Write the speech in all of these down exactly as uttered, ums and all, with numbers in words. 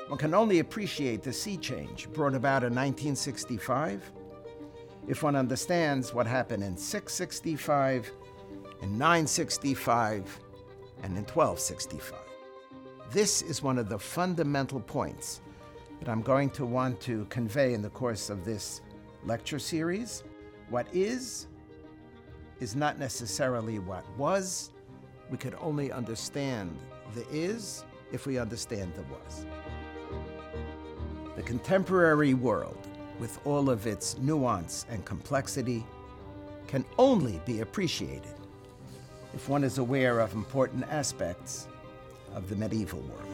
One can only appreciate the sea change brought about in nineteen sixty-five if one understands what happened in six sixty-five, in nine sixty-five, and in twelve sixty-five. This is one of the fundamental points that I'm going to want to convey in the course of this lecture series. What is, is not necessarily what was. We could only understand the is if we understand the was. The contemporary world, with all of its nuance and complexity, can only be appreciated if one is aware of important aspects of the medieval world.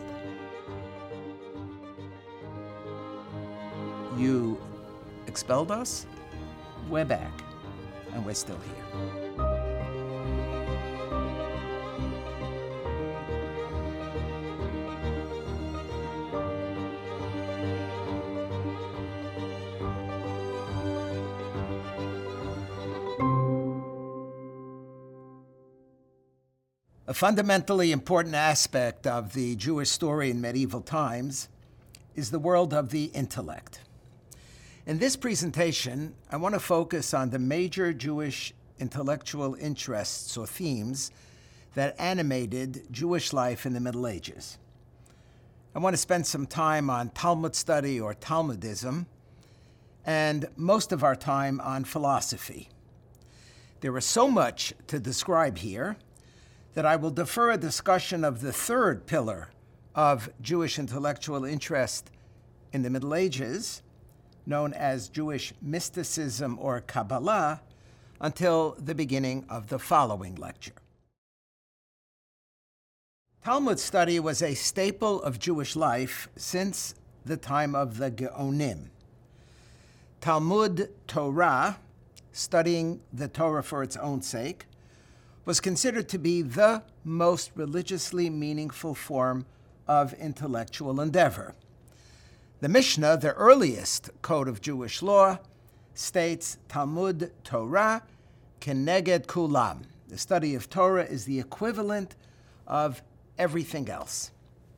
You expelled us, we're back, and we're still here. A fundamentally important aspect of the Jewish story in medieval times is the world of the intellect. In this presentation, I want to focus on the major Jewish intellectual interests or themes that animated Jewish life in the Middle Ages. I want to spend some time on Talmud study or Talmudism, and most of our time on philosophy. There is so much to describe here that I will defer a discussion of the third pillar of Jewish intellectual interest in the Middle Ages, known as Jewish mysticism or Kabbalah, until the beginning of the following lecture. Talmud study was a staple of Jewish life since the time of the Geonim. Talmud Torah, studying the Torah for its own sake, was considered to be the most religiously meaningful form of intellectual endeavor. The Mishnah, the earliest code of Jewish law, states Talmud Torah keneged kulam. The study of Torah is the equivalent of everything else.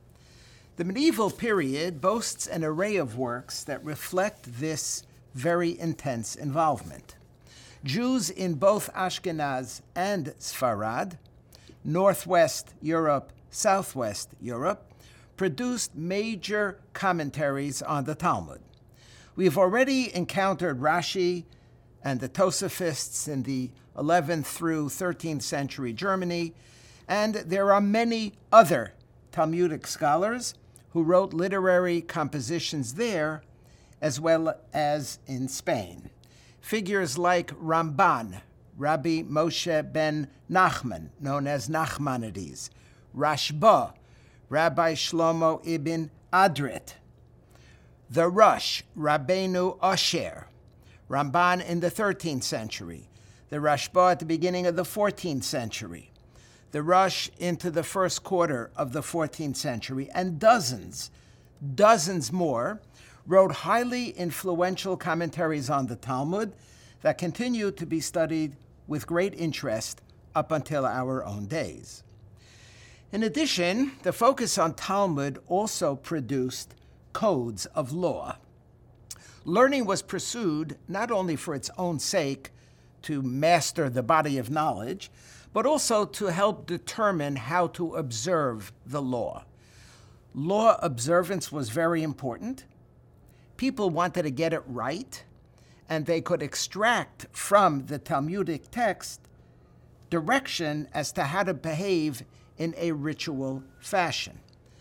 The medieval period boasts an array of works that reflect this very intense involvement. Jews in both Ashkenaz and Sfarad, Northwest Europe, Southwest Europe, produced major commentaries on the Talmud. We've already encountered Rashi and the Tosafists in the eleventh through thirteenth century Germany, and there are many other Talmudic scholars who wrote literary compositions there, as well as in Spain. Figures like Ramban, Rabbi Moshe ben Nachman, known as Nachmanides, Rashba, Rabbi Shlomo ibn Adret, the Rush, Rabbeinu Asher, Ramban in the thirteenth century, the Rashba at the beginning of the fourteenth century, the Rush into the first quarter of the fourteenth century, and dozens, dozens more, wrote highly influential commentaries on the Talmud that continue to be studied with great interest up until our own days. In addition, the focus on Talmud also produced codes of law. Learning was pursued not only for its own sake, to master the body of knowledge, but also to help determine how to observe the law. Law observance was very important. People wanted to get it right, and they could extract from the Talmudic text direction as to how to behave in a ritual fashion,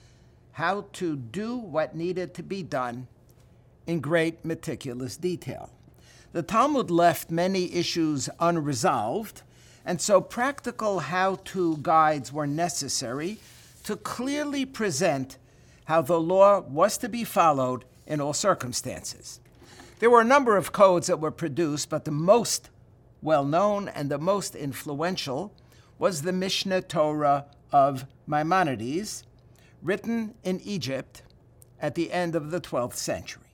how to do what needed to be done in great meticulous detail. The Talmud left many issues unresolved, and so practical how-to guides were necessary to clearly present how the law was to be followed in all circumstances. There were a number of codes that were produced, but the most well-known and the most influential was the Mishneh Torah of Maimonides, written in Egypt at the end of the twelfth century.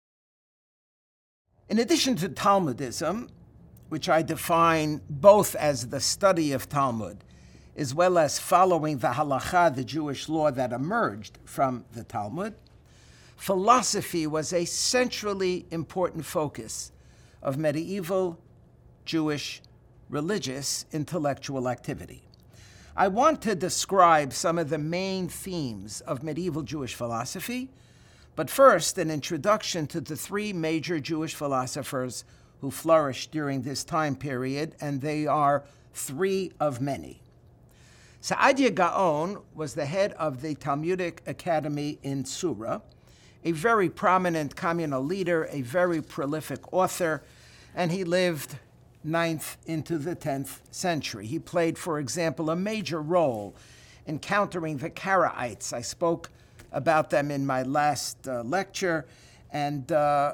In addition to Talmudism, which I define both as the study of Talmud, as well as following the halakha, the Jewish law that emerged from the Talmud, philosophy was a centrally important focus of medieval Jewish religious intellectual activity. I want to describe some of the main themes of medieval Jewish philosophy, but first, an introduction to the three major Jewish philosophers who flourished during this time period, and they are three of many. Saadia Gaon was the head of the Talmudic Academy in Sura, a very prominent communal leader, a very prolific author, and he lived ninth into the tenth century. He played, for example, a major role in countering the Karaites. I spoke about them in my last uh, lecture, and uh,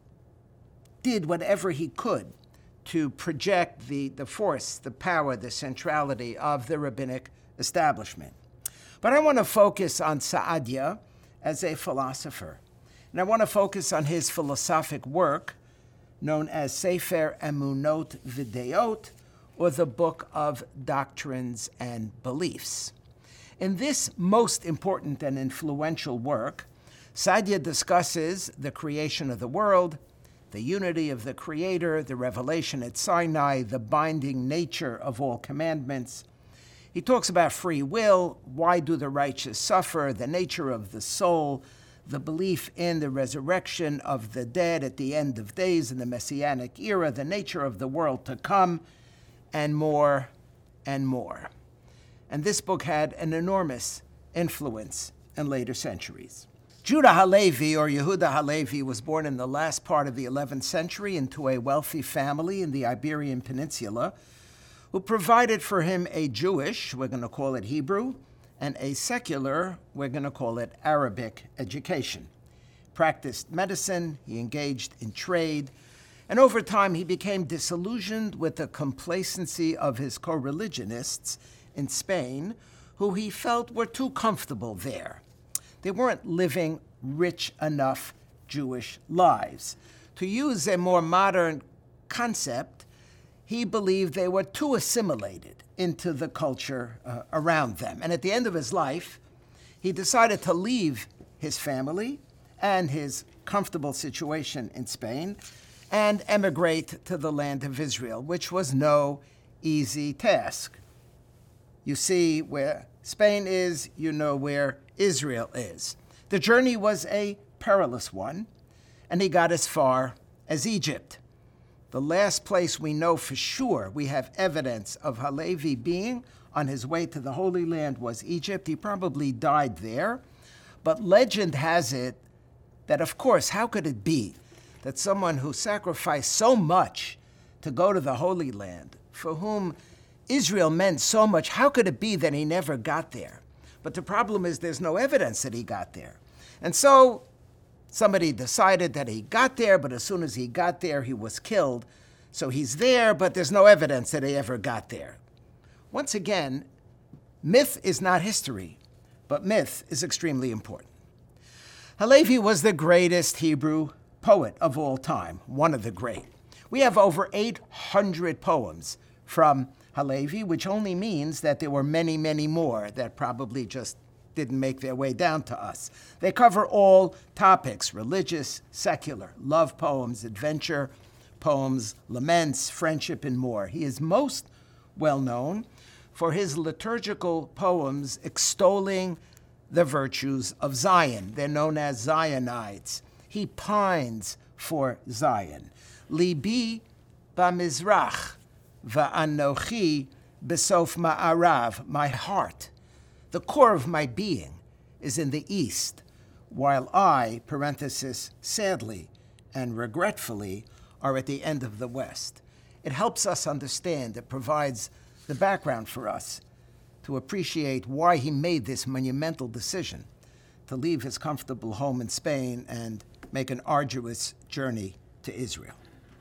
did whatever he could to project the, the force, the power, the centrality of the rabbinic establishment. But I want to focus on Saadia as a philosopher. And I want to focus on his philosophic work, known as Sefer Emunot V'Deot, or the Book of Doctrines and Beliefs. In this most important and influential work, Saadia discusses the creation of the world, the unity of the Creator, the revelation at Sinai, the binding nature of all commandments. He talks about free will, why do the righteous suffer, the nature of the soul, the belief in the resurrection of the dead at the end of days in the Messianic era, the nature of the world to come, and more and more. And this book had an enormous influence in later centuries. Judah Halevi, or Yehuda Halevi, was born in the last part of the eleventh century into a wealthy family in the Iberian Peninsula, who provided for him a Jewish, we're going to call it Hebrew, and a secular, we're going to call it Arabic, education. Practiced medicine, he engaged in trade, and over time he became disillusioned with the complacency of his co-religionists in Spain, who he felt were too comfortable there. They weren't living rich enough Jewish lives. To use a more modern concept, he believed they were too assimilated into the culture uh, around them. And at the end of his life, he decided to leave his family and his comfortable situation in Spain and emigrate to the land of Israel, which was no easy task. You see where Spain is, you know where Israel is. The journey was a perilous one, and he got as far as Egypt. The last place we know for sure we have evidence of Halevi being on his way to the Holy Land was Egypt. He probably died there. But legend has it that, of course, how could it be that someone who sacrificed so much to go to the Holy Land, for whom Israel meant so much, how could it be that he never got there? But the problem is there's no evidence that he got there. And so somebody decided that he got there, but as soon as he got there, he was killed. So he's there, but there's no evidence that he ever got there. Once again, myth is not history, but myth is extremely important. Halevi was the greatest Hebrew poet of all time, one of the great. We have over eight hundred poems from Halevi, which only means that there were many, many more that probably just didn't make their way down to us. They cover all topics: religious, secular, love poems, adventure poems, laments, friendship, and more. He is most well known for his liturgical poems extolling the virtues of Zion. They're known as Zionites. He pines for Zion. Libi bamizrach va'anochi besof ma'arav. My heart, the core of my being, is in the east, while I, parenthesis, sadly and regretfully, are at the end of the west. It helps us understand. It provides the background for us to appreciate why he made this monumental decision to leave his comfortable home in Spain and make an arduous journey to Israel.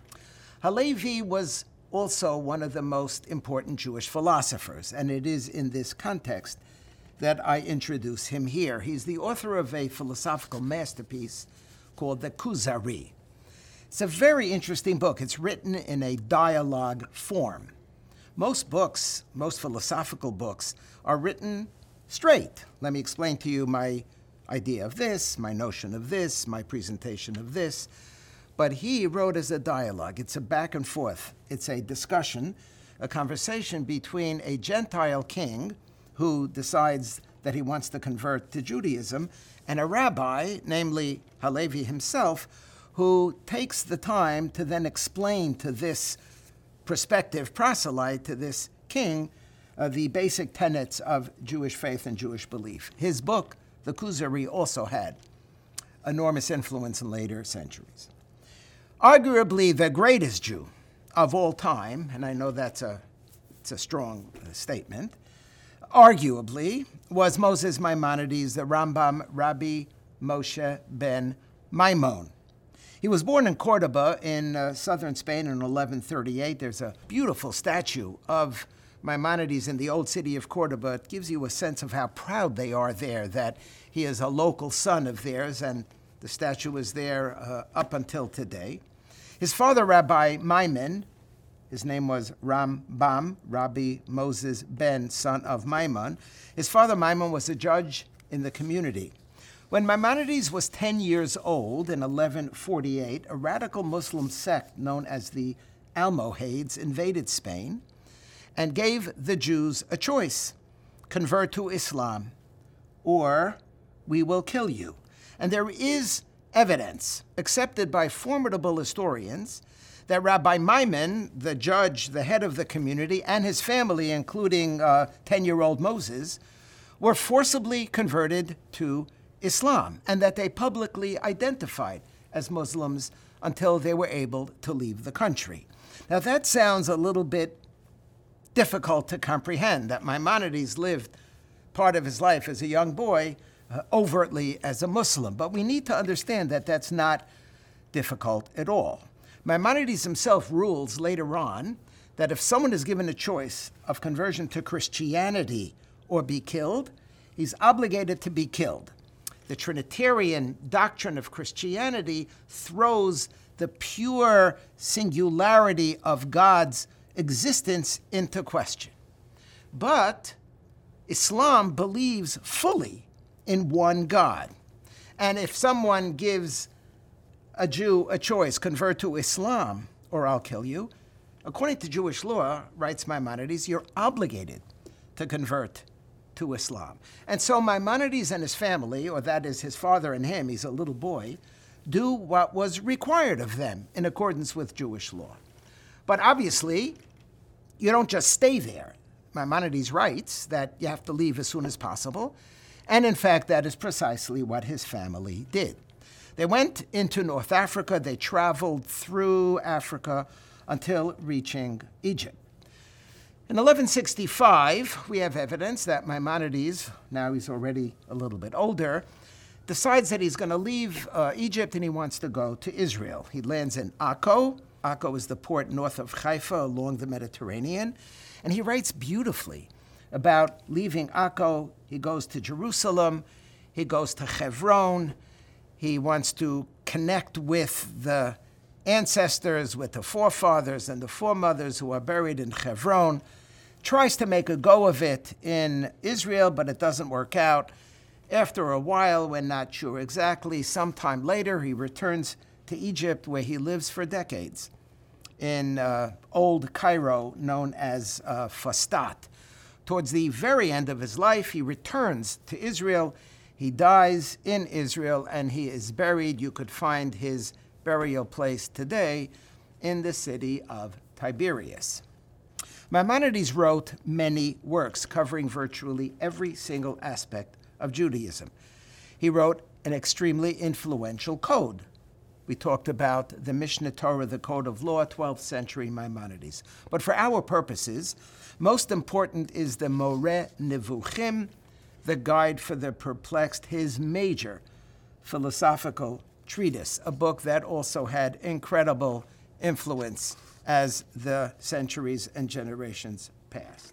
Halevi was also one of the most important Jewish philosophers, and it is in this context that I introduce him here. He's the author of a philosophical masterpiece called the Kuzari. It's a very interesting book. It's written in a dialogue form. Most books, most philosophical books, are written straight. Let me explain to you my idea of this, my notion of this, my presentation of this. But he wrote as a dialogue. It's a back and forth. It's a discussion, a conversation between a Gentile king who decides that he wants to convert to Judaism and a rabbi, namely Halevi himself, who takes the time to then explain to this prospective proselyte, to this king, uh, the basic tenets of Jewish faith and Jewish belief. His book, the Kuzari, also had enormous influence in later centuries. Arguably the greatest Jew of all time, and I know that's a, it's a strong uh, statement, arguably was Moses Maimonides, the Rambam Rabbi Moshe ben Maimon. He was born in Cordoba in uh, southern Spain in eleven thirty-eight. There's a beautiful statue of Maimonides in the old city of Cordoba. It gives you a sense of how proud they are there, that he is a local son of theirs, and the statue is there uh, up until today. His father, Rabbi Maimon, his name was Rambam, Rabbi Moses ben, son of Maimon. His father, Maimon, was a judge in the community. When Maimonides was ten years old in eleven forty-eight, a radical Muslim sect known as the Almohades invaded Spain and gave the Jews a choice: convert to Islam, or we will kill you. And there is evidence, accepted by formidable historians, that Rabbi Maimon, the judge, the head of the community, and his family, including uh, ten-year-old Moses, were forcibly converted to Islam, and that they publicly identified as Muslims until they were able to leave the country. Now that sounds a little bit difficult to comprehend, that Maimonides lived part of his life as a young boy uh, overtly as a Muslim. But we need to understand that that's not difficult at all. Maimonides himself rules later on that if someone is given a choice of conversion to Christianity or be killed, he's obligated to be killed. The Trinitarian doctrine of Christianity throws the pure singularity of God's existence into question. But Islam believes fully in one God. And if someone gives a Jew a choice, convert to Islam or I'll kill you, according to Jewish law, writes Maimonides, you're obligated to convert to Islam. And so Maimonides and his family, or that is his father and him, he's a little boy, do what was required of them in accordance with Jewish law. But obviously, you don't just stay there. Maimonides writes that you have to leave as soon as possible, and in fact, that is precisely what his family did. They went into North Africa, they traveled through Africa until reaching Egypt. In eleven sixty-five, we have evidence that Maimonides, now he's already a little bit older, decides that he's going to leave uh, Egypt and he wants to go to Israel. He lands in Akko. Akko is the port north of Haifa along the Mediterranean. And he writes beautifully about leaving Akko. He goes to Jerusalem. He goes to Hebron. He wants to connect with the ancestors, with the forefathers and the foremothers who are buried in Hebron. Tries to make a go of it in Israel, but it doesn't work out. After a while, we're not sure exactly, sometime later, he returns to Egypt, where he lives for decades in uh, old Cairo, known as uh, Fustat. Towards the very end of his life, he returns to Israel. He dies in Israel, and he is buried. You could find his burial place today in the city of Tiberias. Maimonides wrote many works covering virtually every single aspect of Judaism. He wrote an extremely influential code. We talked about the Mishneh Torah, the Code of Law, twelfth century Maimonides. But for our purposes, most important is the Moreh Nevuchim, the Guide for the Perplexed, his major philosophical treatise, a book that also had incredible influence as the centuries and generations passed.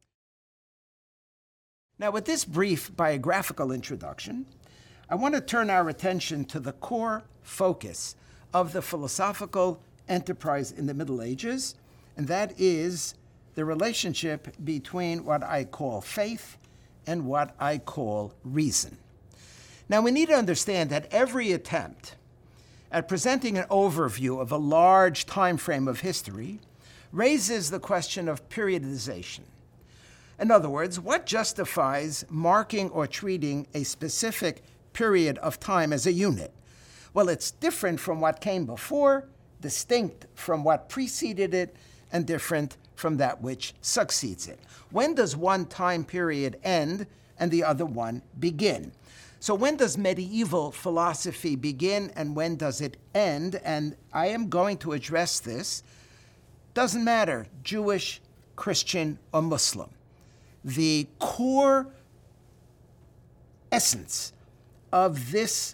Now, with this brief biographical introduction, I want to turn our attention to the core focus of the philosophical enterprise in the Middle Ages, and that is the relationship between what I call faith and what I call reason. Now, we need to understand that every attempt at presenting an overview of a large time frame of history raises the question of periodization. In other words, what justifies marking or treating a specific period of time as a unit? Well, it's different from what came before, distinct from what preceded it, and different from that which succeeds it. When does one time period end and the other one begin? So when does medieval philosophy begin and when does it end? And I am going to address this. Doesn't matter, Jewish, Christian, or Muslim. The core essence of this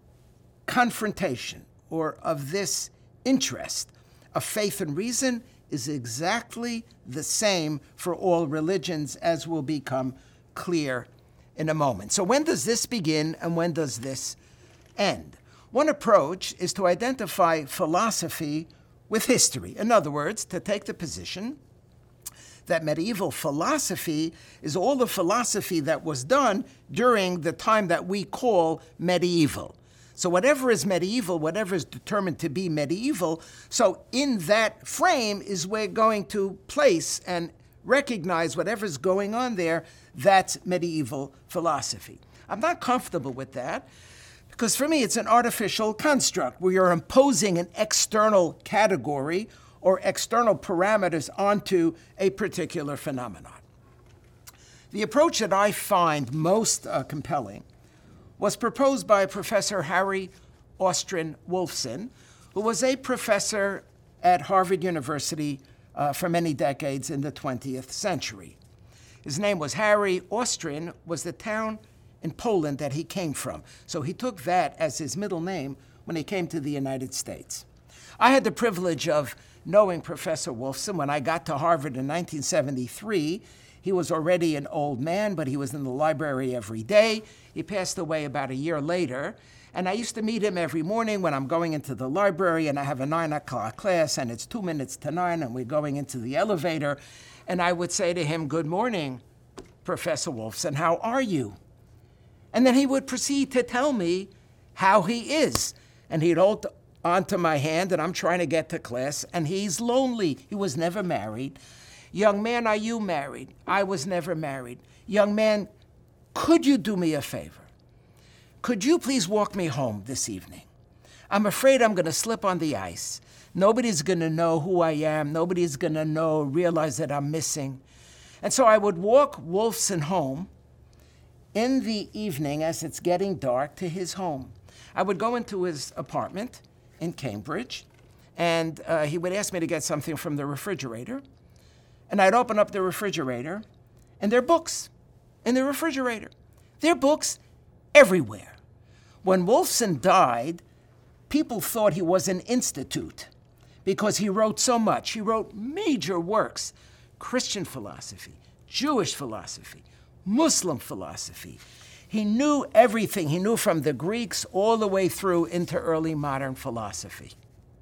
confrontation or of this interest of faith and reason is exactly the same for all religions, as will become clear in a moment. So when does this begin and when does this end? One approach is to identify philosophy with history. In other words, to take the position that medieval philosophy is all the philosophy that was done during the time that we call medieval. So whatever is medieval, whatever is determined to be medieval, so in that frame is we're going to place and recognize whatever's going on there, that's medieval philosophy. I'm not comfortable with that because for me it's an artificial construct where you're imposing an external category or external parameters onto a particular phenomenon. The approach that I find most uh, compelling was proposed by Professor Harry Austrian Wolfson, who was a professor at Harvard University uh, for many decades in the twentieth century. His name was Harry. Austrian was the town in Poland that he came from. So he took that as his middle name when he came to the United States. I had the privilege of knowing Professor Wolfson when I got to Harvard in nineteen seventy-three. He was already an old man, but he was in the library every day. He passed away about a year later. And I used to meet him every morning when I'm going into the library and I have a nine o'clock class and it's two minutes to nine and we're going into the elevator. And I would say to him, "Good morning, Professor Wolfson, how are you?" And then he would proceed to tell me how he is. And he'd hold onto my hand and I'm trying to get to class and he's lonely. He was never married. "Young man, are you married?" "I was never married." "Young man, could you do me a favor? Could you please walk me home this evening? I'm afraid I'm going to slip on the ice. Nobody's going to know who I am. Nobody's going to know, realize that I'm missing." And so I would walk Wolfson home in the evening as it's getting dark to his home. I would go into his apartment in Cambridge, and uh, he would ask me to get something from the refrigerator. And I'd open up the refrigerator, and there are books in the refrigerator. There are books everywhere. When Wolfson died, people thought he was an institute because he wrote so much. He wrote major works: Christian philosophy, Jewish philosophy, Muslim philosophy. He knew everything. He knew from the Greeks all the way through into early modern philosophy.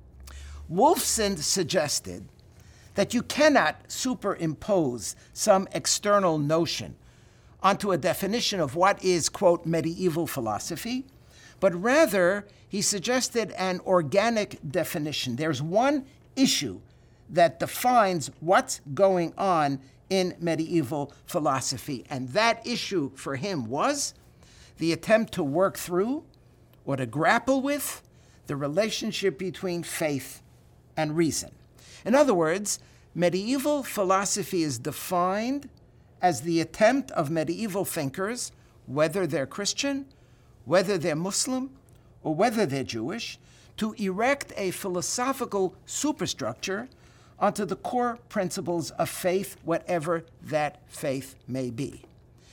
Wolfson suggested that you cannot superimpose some external notion onto a definition of what is, quote, medieval philosophy, but rather he suggested an organic definition. There's one issue that defines what's going on in medieval philosophy, and that issue for him was the attempt to work through or to grapple with the relationship between faith and reason. In other words, medieval philosophy is defined as the attempt of medieval thinkers, whether they're Christian, whether they're Muslim, or whether they're Jewish, to erect a philosophical superstructure onto the core principles of faith, whatever that faith may be.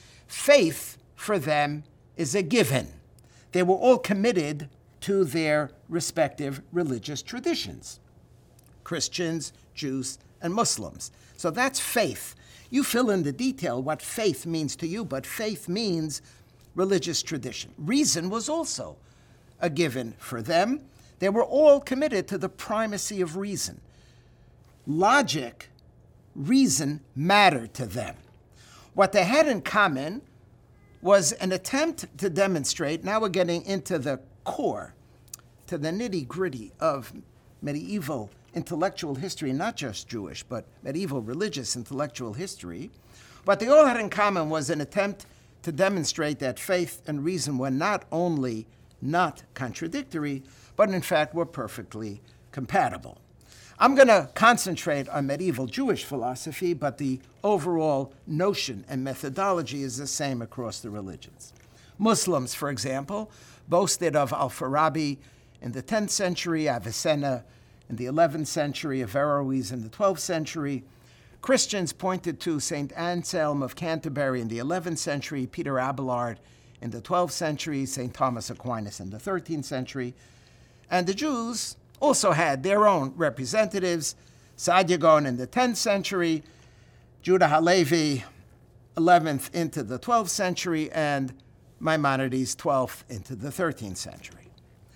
Faith, for them, is a given. They were all committed to their respective religious traditions: Christians, Jews, and Muslims. So that's faith. You fill in the detail what faith means to you, but faith means religious tradition. Reason was also a given for them. They were all committed to the primacy of reason. Logic, reason mattered to them. What they had in common was an attempt to demonstrate, now we're getting into the core, to the nitty-gritty of medieval intellectual history, not just Jewish, but medieval religious intellectual history. What they all had in common was an attempt to demonstrate that faith and reason were not only not contradictory, but in fact were perfectly compatible. I'm going to concentrate on medieval Jewish philosophy, but the overall notion and methodology is the same across the religions. Muslims, for example, boasted of Al-Farabi in the tenth century, Avicenna in the eleventh century, Averroes in the twelfth century. Christians pointed to Saint Anselm of Canterbury in the eleventh century, Peter Abelard in the twelfth century, Saint Thomas Aquinas in the thirteenth century. And the Jews also had their own representatives, Saadia Gaon in the tenth century, Judah Halevi, eleventh into the twelfth century, and Maimonides, twelfth into the thirteenth century.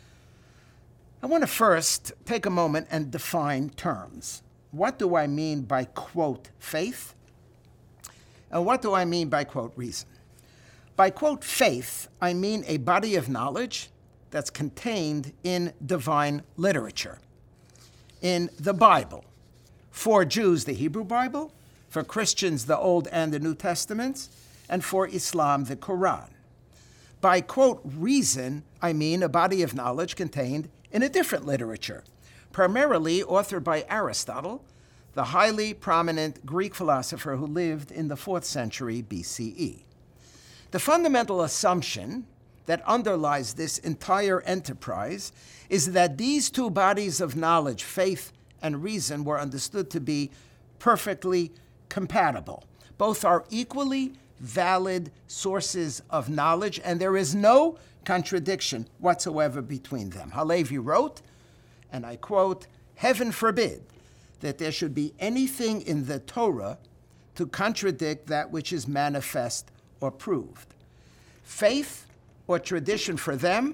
I want to first take a moment and define terms. What do I mean by, quote, faith? And what do I mean by, quote, reason? By, quote, faith, I mean a body of knowledge that's contained in divine literature, in the Bible. For Jews, the Hebrew Bible, for Christians, the Old and the New Testaments, and for Islam, the Quran. By, quote, reason, I mean a body of knowledge contained in a different literature, primarily authored by Aristotle, the highly prominent Greek philosopher who lived in the fourth century B C E. The fundamental assumption that underlies this entire enterprise is that these two bodies of knowledge, faith and reason, were understood to be perfectly compatible. Both are equally valid sources of knowledge, and there is no contradiction whatsoever between them. Halevi wrote, and I quote, "Heaven forbid that there should be anything in the Torah to contradict that which is manifest or proved." Faith or tradition for them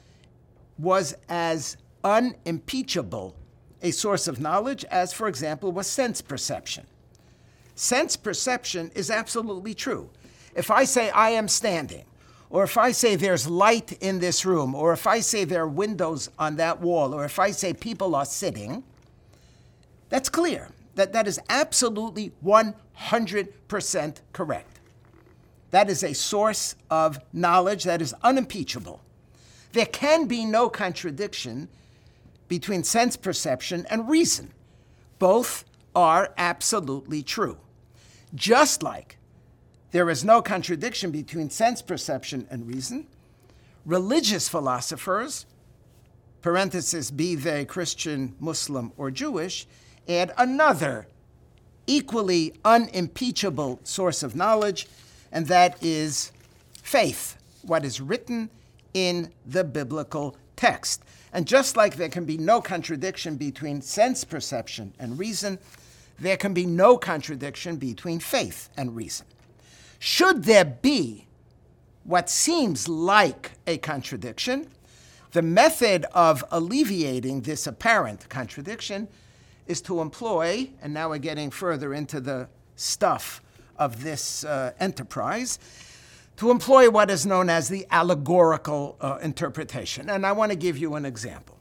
was as unimpeachable a source of knowledge as, for example, was sense perception. Sense perception is absolutely true. If I say I am standing, or if I say there's light in this room, or if I say there are windows on that wall, or if I say people are sitting, that's clear. That, that is absolutely one hundred percent correct. That is a source of knowledge that is unimpeachable. There can be no contradiction between sense perception and reason. Both are absolutely true. Just like there is no contradiction between sense perception and reason, religious philosophers, parenthesis, be they Christian, Muslim, or Jewish, add another equally unimpeachable source of knowledge, and that is faith, what is written in the biblical text. And just like there can be no contradiction between sense perception and reason, there can be no contradiction between faith and reason. Should there be what seems like a contradiction, the method of alleviating this apparent contradiction is to employ, and now we're getting further into the stuff of this uh, enterprise, to employ what is known as the allegorical uh, interpretation. And I want to give you an example.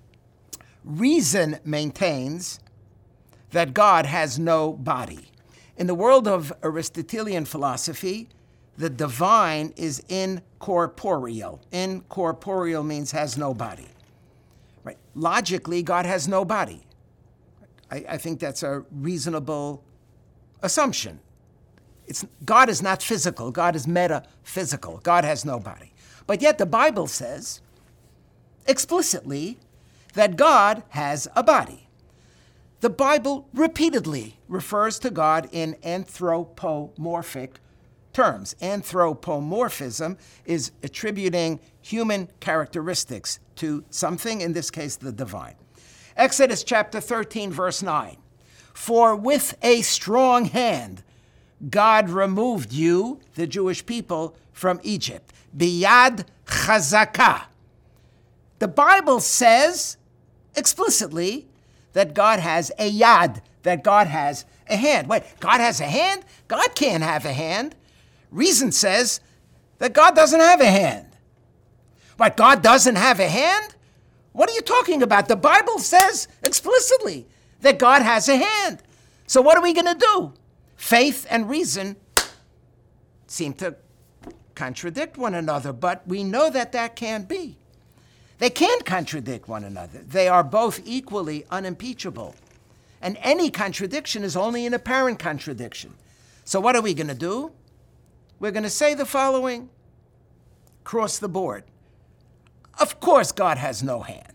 Reason maintains that God has no body. In the world of Aristotelian philosophy, the divine is incorporeal. Incorporeal means has no body. Right? Logically, God has no body. I, I think that's a reasonable assumption. It's, God is not physical. God is metaphysical. God has no body. But yet the Bible says explicitly that God has a body. The Bible repeatedly refers to God in anthropomorphic terms. Anthropomorphism is attributing human characteristics to something, in this case, the divine. Exodus chapter thirteen, verse nine. For with a strong hand God removed you, the Jewish people, from Egypt. Biyad chazakah. The Bible says explicitly that God has a yad, that God has a hand. Wait, God has a hand? God can't have a hand. Reason says that God doesn't have a hand. What, God doesn't have a hand? What are you talking about? The Bible says explicitly that God has a hand. So what are we going to do? Faith and reason seem to contradict one another, but we know that that can't be. They can't contradict one another. They are both equally unimpeachable. And any contradiction is only an apparent contradiction. So what are we going to do? We're going to say the following, across the board. Of course, God has no hand.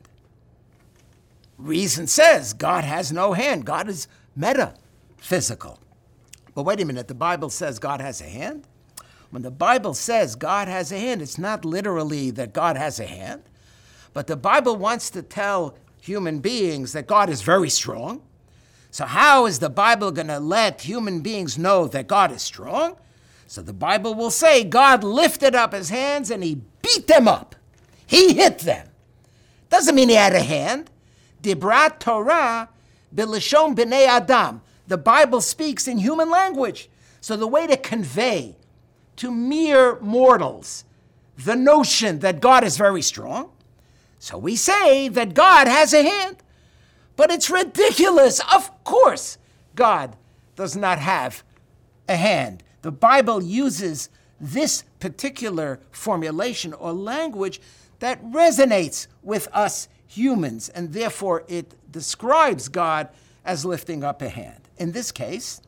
Reason says God has no hand. God is metaphysical. But wait a minute, the Bible says God has a hand? When the Bible says God has a hand, it's not literally that God has a hand, but the Bible wants to tell human beings that God is very strong. So how is the Bible going to let human beings know that God is strong? So the Bible will say God lifted up his hands and he beat them up. He hit them. Doesn't mean he had a hand. Dibrat Torah b'lashon b'nei Adam. The Bible speaks in human language. So the way to convey to mere mortals the notion that God is very strong, so we say that God has a hand. But it's ridiculous. Of course, God does not have a hand. The Bible uses this particular formulation or language that resonates with us humans, and therefore it describes God as lifting up a hand. In this case,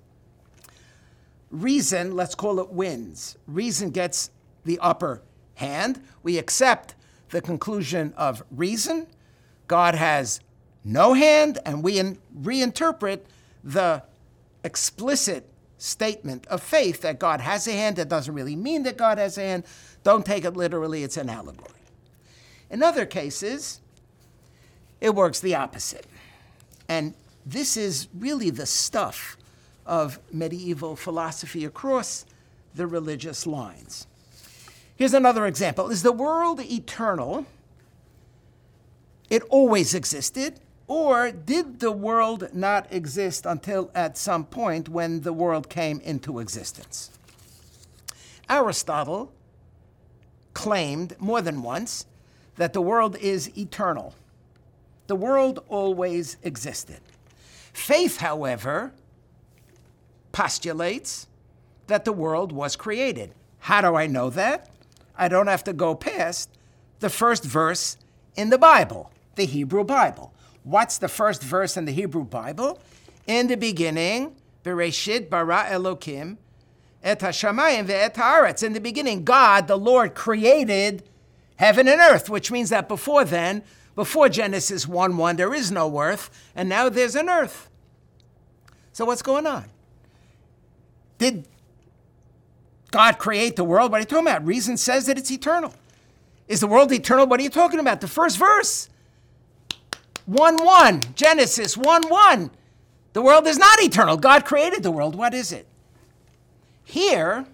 reason, let's call it wins. Reason gets the upper hand. We accept the conclusion of reason. God has no hand, and we in, reinterpret the explicit statement of faith that God has a hand. That doesn't really mean that God has a hand. Don't take it literally, it's an allegory. In other cases, it works the opposite. And this is really the stuff of medieval philosophy across the religious lines. Here's another example. Is the world eternal? It always existed? Or did the world not exist until at some point when the world came into existence? Aristotle claimed more than once that the world is eternal. The world always existed. Faith, however, postulates that the world was created. How do I know that? I don't have to go past the first verse in the Bible, the Hebrew Bible. What's the first verse in the Hebrew Bible? In the beginning, Bereshit bara Elokim et hashamayim ve'et haaretz. In the beginning, God, the Lord, created heaven and earth, which means that before then, before Genesis one one, there is no earth, and now there's an earth. So what's going on? Did God create the world? What are you talking about? Reason says that it's eternal. Is the world eternal? What are you talking about? The first verse. one one, Genesis one one. The world is not eternal. God created the world. What is it? Here,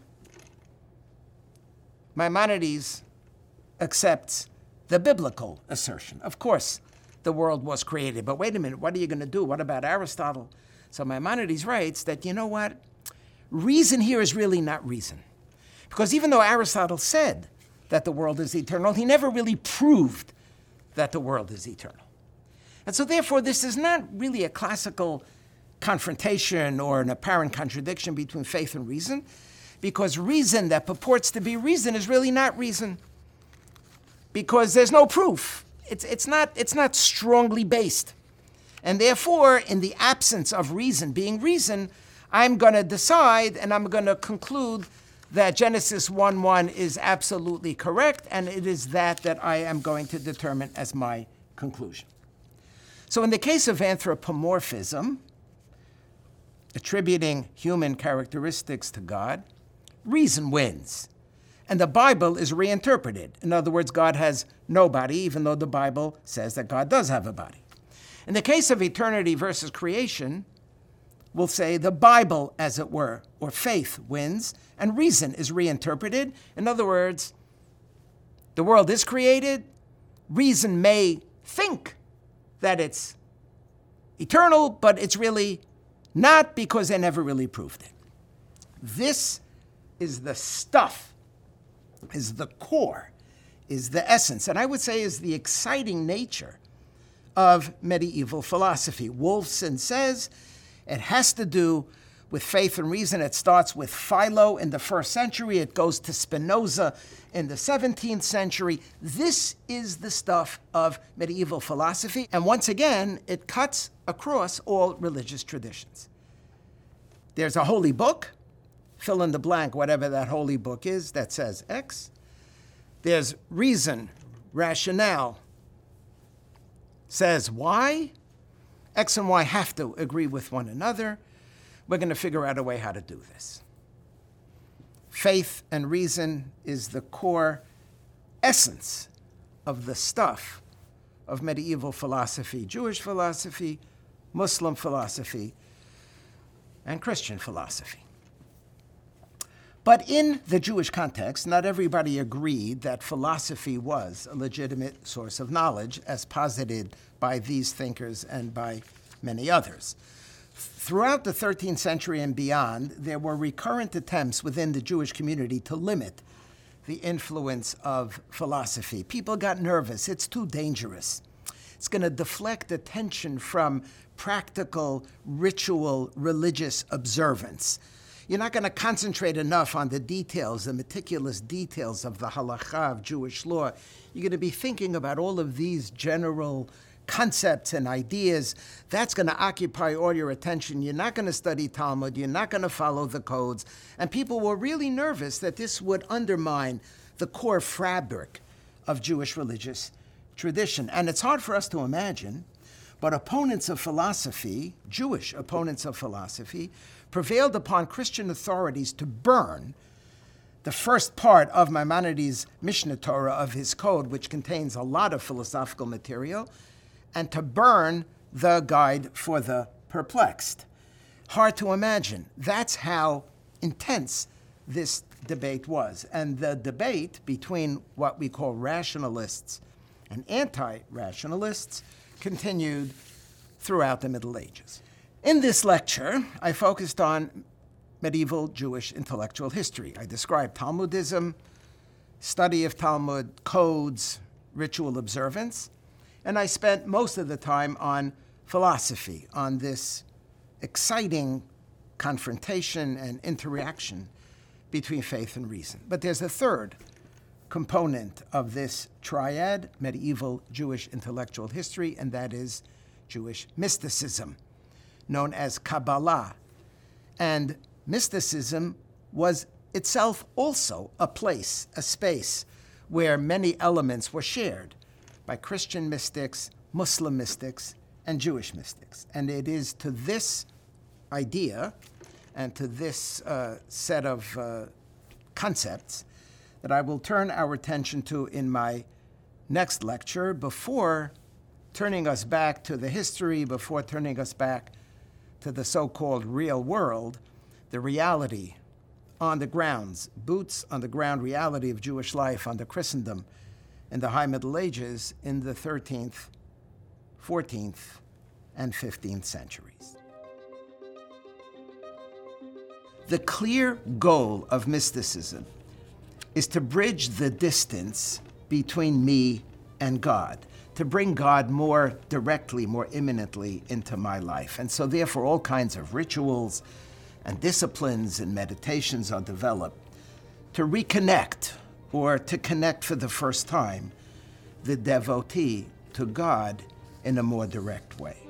Maimonides accepts the biblical assertion. Of course, the world was created. But wait a minute, what are you going to do? What about Aristotle? So Maimonides writes that, you know what? Reason here is really not reason. Because even though Aristotle said that the world is eternal, he never really proved that the world is eternal. And so therefore, this is not really a classical confrontation or an apparent contradiction between faith and reason, because reason that purports to be reason is really not reason, because there's no proof. It's, it's, not, it's not strongly based. And therefore, in the absence of reason being reason, I'm going to decide and I'm going to conclude that Genesis one one is absolutely correct, and it is that that I am going to determine as my conclusion. So in the case of anthropomorphism, attributing human characteristics to God, reason wins. And the Bible is reinterpreted. In other words, God has no body, even though the Bible says that God does have a body. In the case of eternity versus creation, we'll say the Bible, as it were, or faith wins, and reason is reinterpreted. In other words, the world is created. Reason may think that it's eternal, but it's really not, because they never really proved it. This is the stuff is the core, is the essence, and I would say is the exciting nature of medieval philosophy. Wolfson says it has to do with faith and reason. It starts with Philo in the first century. It goes to Spinoza in the seventeenth century. This is the stuff of medieval philosophy. And once again, it cuts across all religious traditions. There's a holy book, fill in the blank, whatever that holy book is, that says X. There's reason, rationale, says Y. X and Y have to agree with one another. We're going to figure out a way how to do this. Faith and reason is the core essence of the stuff of medieval philosophy, Jewish philosophy, Muslim philosophy, and Christian philosophy. But in the Jewish context, not everybody agreed that philosophy was a legitimate source of knowledge, as posited by these thinkers and by many others. Throughout the thirteenth century and beyond, there were recurrent attempts within the Jewish community to limit the influence of philosophy. People got nervous. It's too dangerous. It's going to deflect attention from practical, ritual, religious observance. You're not going to concentrate enough on the details, the meticulous details of the halakha of Jewish law. You're going to be thinking about all of these general concepts and ideas. That's going to occupy all your attention. You're not going to study Talmud. You're not going to follow the codes. And people were really nervous that this would undermine the core fabric of Jewish religious tradition. And it's hard for us to imagine, but opponents of philosophy, Jewish opponents of philosophy, prevailed upon Christian authorities to burn the first part of Maimonides' Mishneh Torah, of his code, which contains a lot of philosophical material, and to burn the Guide for the Perplexed. Hard to imagine. That's how intense this debate was. And the debate between what we call rationalists and anti-rationalists continued throughout the Middle Ages. In this lecture, I focused on medieval Jewish intellectual history. I described Talmudism, study of Talmud, codes, ritual observance, and I spent most of the time on philosophy, on this exciting confrontation and interaction between faith and reason. But there's a third component of this triad, medieval Jewish intellectual history, and that is Jewish mysticism, known as Kabbalah. And mysticism was itself also a place, a space, where many elements were shared by Christian mystics, Muslim mystics, and Jewish mystics. And it is to this idea and to this uh, set of uh, concepts that I will turn our attention to in my next lecture, before turning us back to the history, before turning us back to the so-called real world, the reality on the grounds, boots on the ground reality of Jewish life under Christendom in the High Middle Ages in the thirteenth, fourteenth, and fifteenth centuries. The clear goal of mysticism is to bridge the distance between me and God, to bring God more directly, more imminently into my life. And so therefore all kinds of rituals and disciplines and meditations are developed to reconnect, or to connect for the first time, the devotee to God in a more direct way.